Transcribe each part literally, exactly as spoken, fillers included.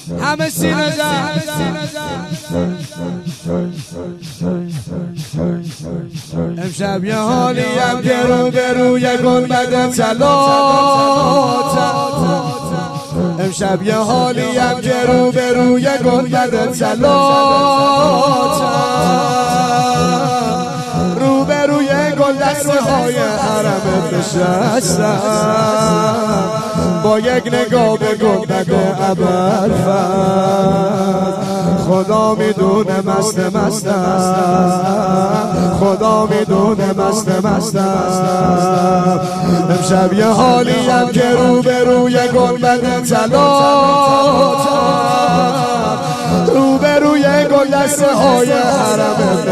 همه سینه زن امشب یه حالیم که رو به روی گنبد طلاتم امشب یه حالیم که رو به روی گنبد طلاتم رو به روی گلدسته های حرمت نشستم با یک نگاه به گنبد ابوالفضل خدا میدونه مست مستم خدا میدونه مست مستم امشب یه حالیم که رو به روی گنبد طلاتم رو به روی گلدسته های حرمت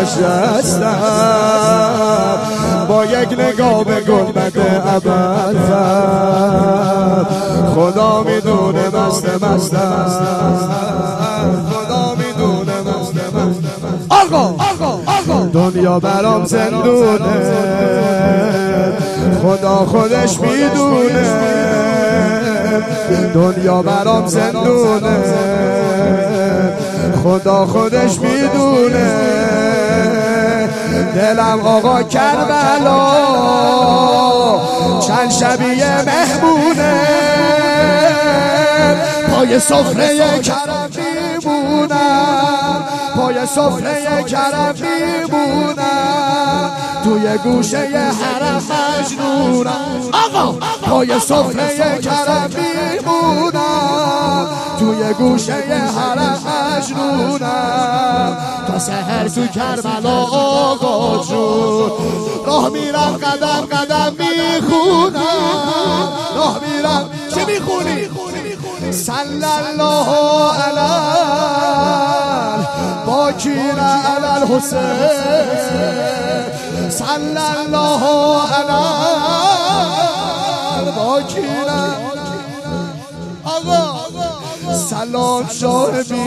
نشستم با یک نگاه به گنبد ابوالفضل خدا میدونه مست مستم خدا میدونه مست مستم آقا دنیا برام زندونه خدا خودش میدونه دنیا برام زندونه خدا خودش میدونه دلم آقا کربلا چند شبیه مهمونه پای سفره کرم میمونم پای سفره کرم میمونم توی گوشه حرم مجنونم آقا پای سفره کرم میمونم توی گوشه حرم مجنونم تا سحر تو کربلا آقا جون راه میرم قدم قدم میخونم راه میرم چه میخونی؟ صلی الله علی باکر علی الحسین صلی الله علی باکر آقا سلام شاه بی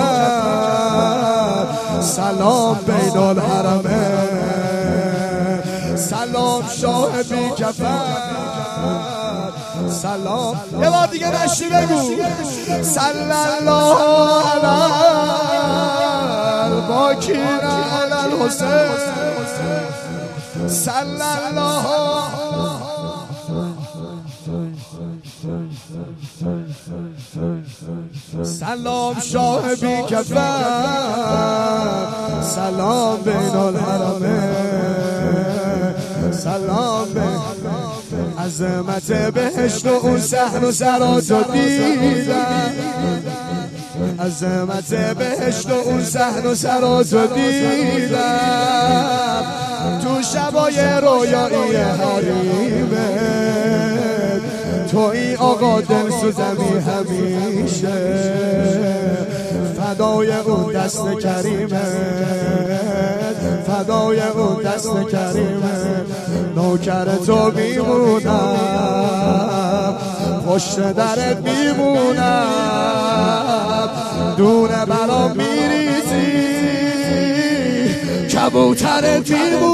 کفن سلام بین الحرمین سلام شاه بی کفن سلام یه بار دیگه نشی بگو صلی الله علی باکر علی الحسین صلی الله سلام شاه بی کفن سلام بین الحرمین سلام بین عظمت بهشت و اون صحن و سراتو دیدم عظمت بهشت و اون صحن و سراتو دیدم تو شبای رویایی حریمه توی آقا دل سوزمی همیشه فدای اون دست کریمه فدای اون دست کریمه نوکر تو میمونم پشت درت میمونم دونه برام میریزی کبوترت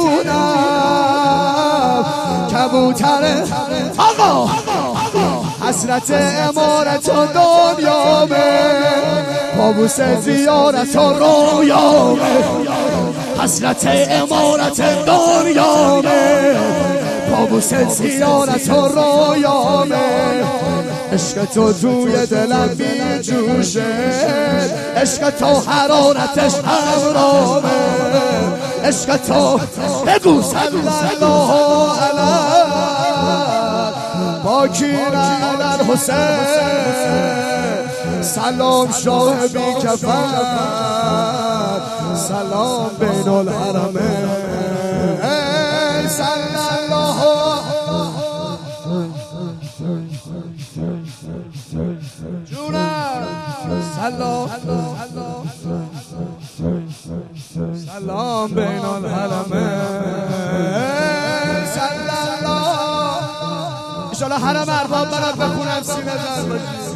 میمونم کبوترت آقا حسرت امارت و دنیامه پابوس زیارت و رویامه حسرت امارت دنیامه پابوس زیارت و رویامه عشق تو توی دلم می جوشه عشق تو حرارتش همرامه عشق تو بگو صلی الله علی باکر علی الحسین سلام شاه بی کفن سلام بین الحرمین صلی الله جونم سلام سلام بین الحرمین صلی الله ان شاء الله حرم ارباب برات بخونم سینه زن باشی